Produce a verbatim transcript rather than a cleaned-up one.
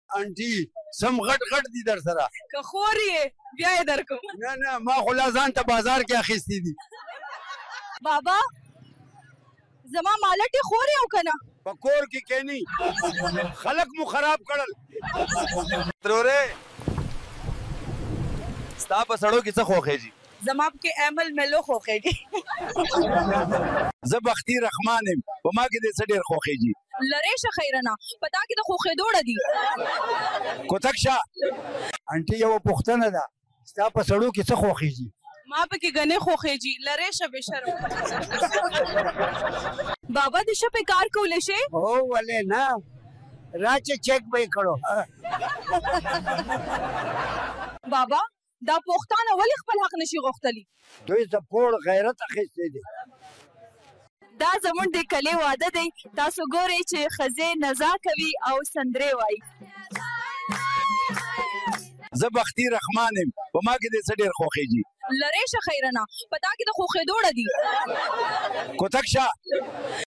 انټي سم غټ غټ دي در سره که خور یې بیا یې درکوم. نه نه ما خو لا ځان ته بازار کې اخیستې دي. بابا زما مالټې خور یې او که نه؟ په کور کې کینی خلک مو خراب کړل. ترورې ستا په سړو کې څه خوښېږي؟ زما پکې ایمل ملو خوښېږي. زه بختي رحمان یم په ما کې دې څه ډېر خوښېږي؟ لرې شه خیرنه په تا کې د خوښېدو ډه دي. کوتک شه انټي یوه پوښتنه ده ستا په سړو کې څه خوښېږي؟ ما پکې ګنې خوښېږي. لرې شه بېشرم. بابا د شپې کار کولی شې؟ هو ولې نه راچې چیک به یې کړو. بابا دا پښتانه ولې خپل حق نشي غوښتلی؟ دوی ته پوړ غیرت اخیستی دی. دا زموږ د کلي واده دی. تاسو ګورئ چې ښځې نڅا کوي او سندرې وایي. زه بختي رحمان یم په ما کې دې څه ډېر خوښېږي؟ لرې شه خیرنه په تا کې د خوښېدو ډه دي. کوتک شه